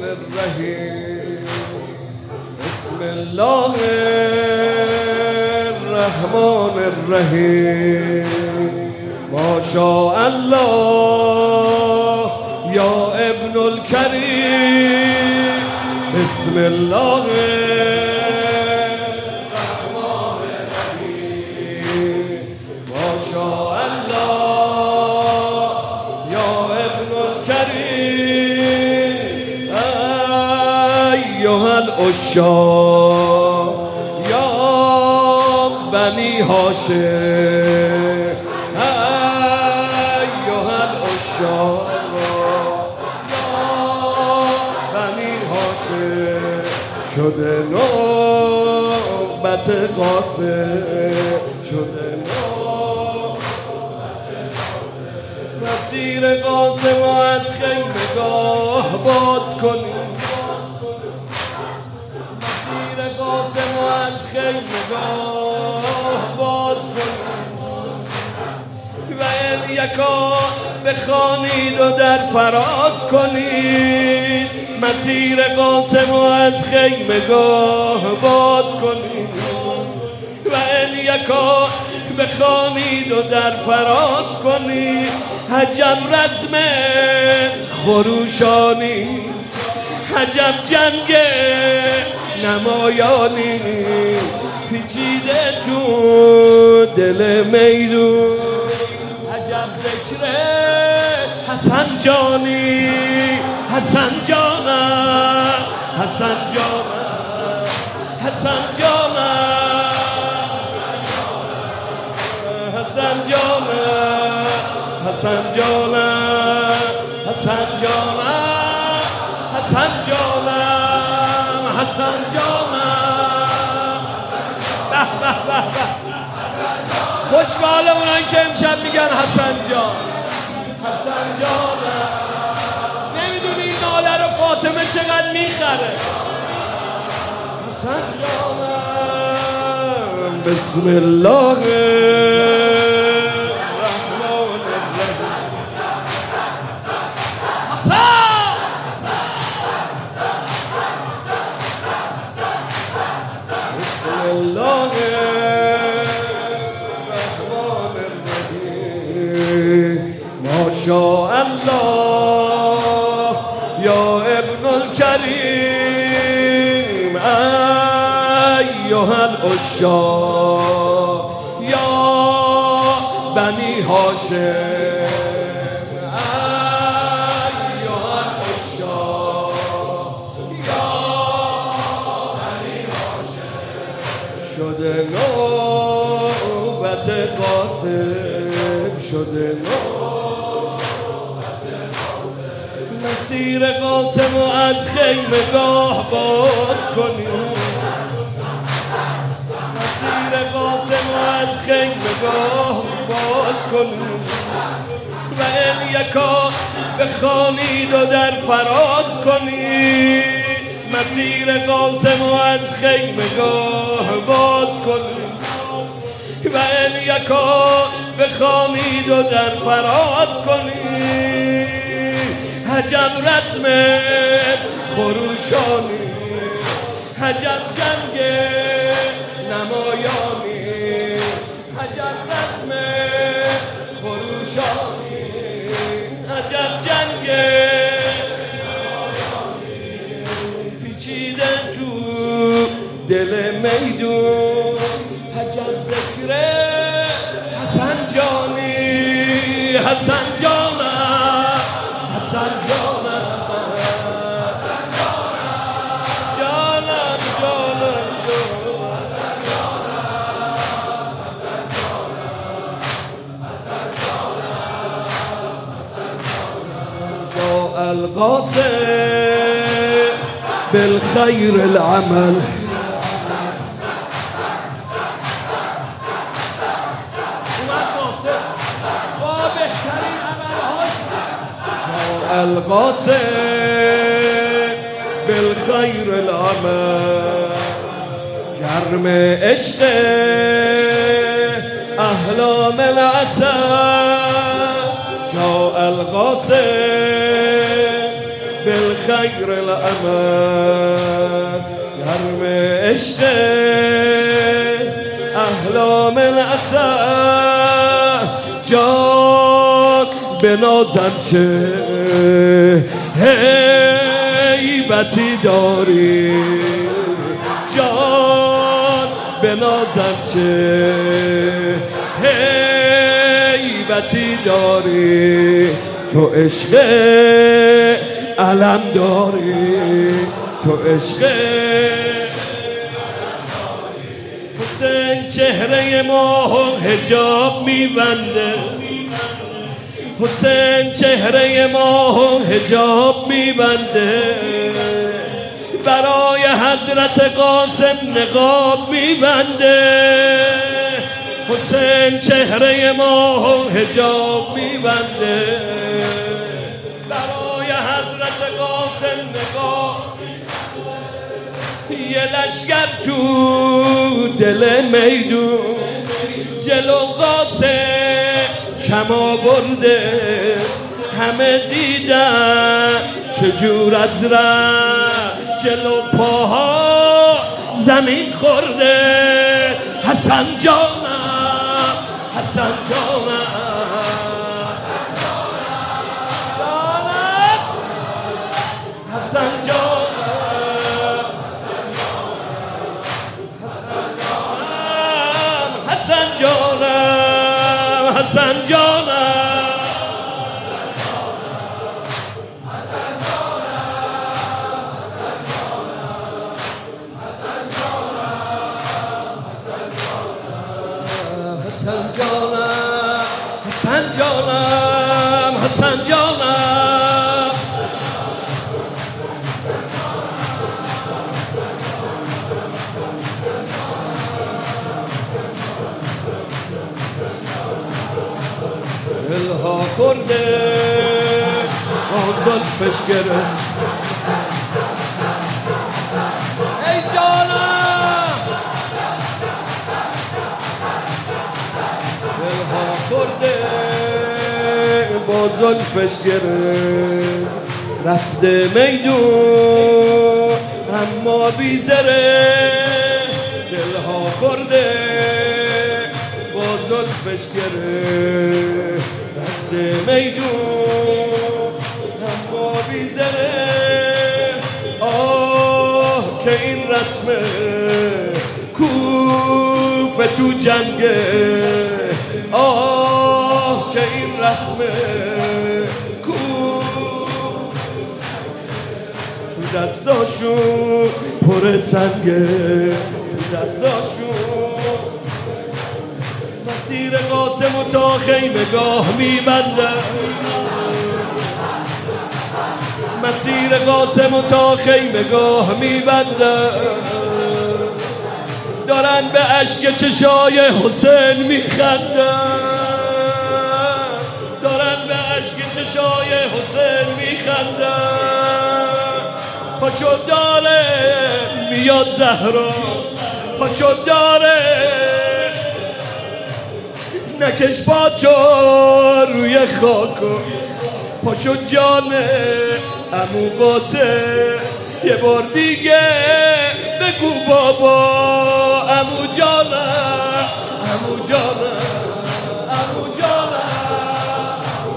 الرحیم بسم الله الرحمن الرحیم ما شاء الله یا ابن الکریم بسم الله الرحمن الرحیم ما شاء الله یا ابن الکریم ایها العشاق یا بنی هاشم ایها العشاق شده نوبت قاسم شده نوبت مسیر قاسم از خیمگاه باز کنیم مسیر قاسم از خیمگاه باز کنیم و الیکا بخوانید و در فراز کنید مسیر قاسم از خیمگاه باز کنید و الیکا بخوانید و در فراز کنید عجب رزم خروشانی عجب جنگ نمایانی پیچیده تو دل میدون عجب ذکر حسن جانی حسن جانم حسن جانم حسن جانم حسن جانم حسن جانم حسن جانم حسن جانم حسن جانم به به به به خوشبال اونایی که امشب میگن حسن جان حسن جانم نمیدونی این ناله رو فاطمه چقدر میخره حسن جانم بسم الله الرحمن الرحیم بسم الله الرحمن الرحیم ما شاء الله یا ابن الکریم ایها العشاق یا بنی هاشم ایها العشاق یا بنی هاشم شده نوبت قاسم شده مسیر قاسم از خیمگاه باز کنیم مسیر قاسم از خیمگاه باز کنیم و الیکا بخوانید و در فراز کنید مسیر قاسم از خیمگاه باز کنید و الیکا بخوانید و در فراز کنید عجب رزم خروشانی عجب جنگ نمایانی عجب رزم خروشانی عجب جنگ نمایانی پیچیده تو دل میدون عجب ذکر حسن جانی حسن جانم حسن جانم جانم جانم حسن جانم حسن جانم جاء القاسم بالخير العمل القاسم بالخير العمل گرم عشق احلام العسل جاء القاسم الخیر الامل گرم عشق احلام الاسد جان بنازم چه هیبتی داری جان بنازم چه هیبتی داری تو عشق علم داری تو عشق حسین چهره ماه حجاب میبنده حسین چهره ماه حجاب میبنده برای حضرت قاسم نقاب میبنده حسین چهره ماه حجاب میبنده برای حضرت قاسم نقاب یه لشگر تو دل میدون جلو قاسم کما برده همه دیدن چجور از ره جلو پاها زمین خورده حسن جانم حسن جانم حسن جانم حسن جانم حسن جانم حسن جانم حسن جانم حسن جانم دلها خورده زلفش گرفت ای جانم دلها خورده با زلفش گرفت رفته میدون اما بیزره دلها خورده با زلفش گرفت رفته میدون اما بیزره آه که این رسمه کوفه تو جنگه آه که این رسمه تو دستاشون پر سنگه تو دستاشون مسیر قاسم و تا خیمگاه میبنده مسیر قاسم و تا خیمگاه میبنده دارن به اشک چشای حسین میخندن دارن به اشک چشای حسین میخندن پاشو داره میاد زهرا پاشو داره نکش با تو روی خاکو پاشو جانه عمو قاسم یه بار دیگه بگو بابا عمو جانم عمو جانم عمو جانم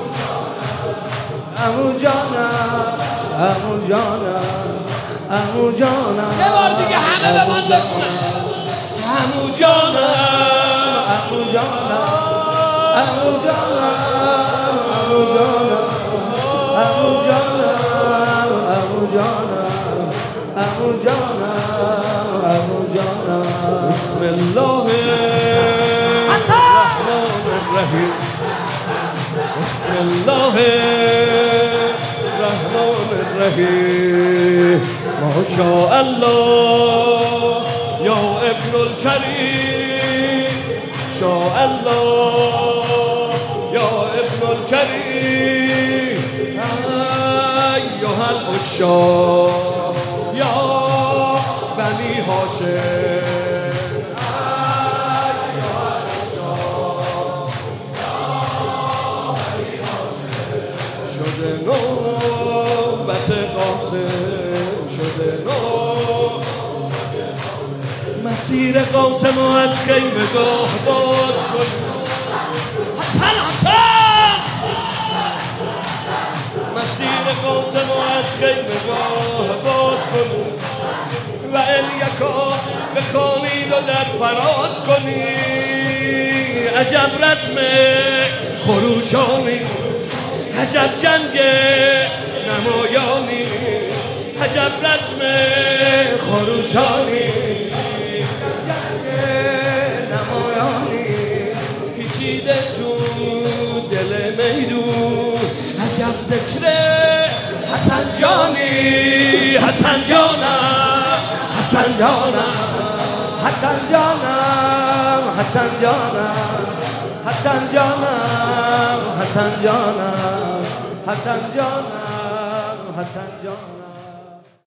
عمو جانم عمو جانم عمو جانم یه بار دیگه همه به من بخونن عمو جانم عمو جانم عمو جانم عمو جانم عمو جانم عمو جانم عمو جانم عمو جانم بسم الله الرحمن الرحیم بسم الله الرحمن الرحیم ما شاء الله یا ابن الکریم شاء الله یا ابن الکریم ایها العشاق یا بنی هاشم نوبت قاسم شده مسیر قاسم رو از خیمگاه باز کنیم حسن مسیر قاسم رو از خیمگاه باز کنیم و الیکا بخوانید و در فراز کنید عجب رسم خروشانی عجب جنگ نمایانی عجب رسم خروشانی جنگ نمایانی پیچیده تو دل میدون عجب ذکر حسن جانی حسن جانم حسن جانم حسن جانم حسن جانم حسن جانم حسن جانم حسن جانم حسن جانم